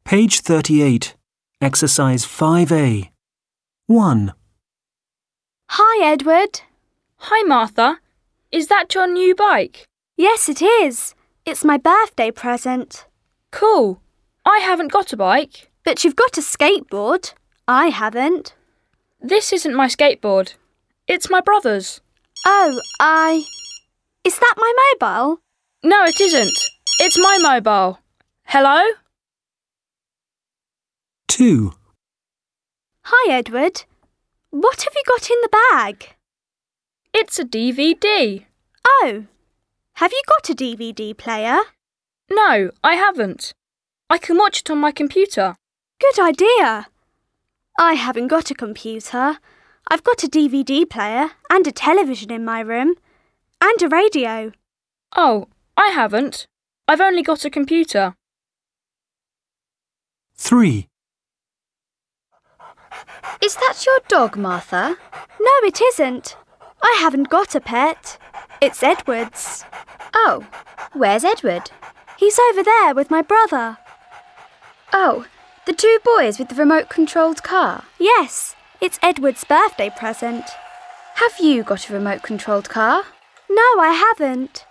Page 38, Exercise 5A. 1. Hi, Edward. Hi, Martha. Is that your new bike? Yes, it is. It's my birthday present. Cool. I haven't got a bike. But you've got a skateboard. I haven't. This isn't my skateboard. It's my brother's. Oh, Is that my mobile? No, it isn't. It's my mobile. Hello? 2. Hi, Edward. What have you got in the bag? It's a DVD. Oh, have you got a DVD player? No, I haven't. I can watch it on my computer. Good idea. I haven't got a computer. I've got a DVD player and a television in my room and a radio. Oh, I haven't. I've only got a computer. 3. Is that your dog, Martha? No, it isn't. I haven't got a pet. It's Edward's. Oh, where's Edward? He's over there with my brother. Oh, the two boys with the remote-controlled car. Yes, it's Edward's birthday present. Have you got a remote-controlled car? No, I haven't.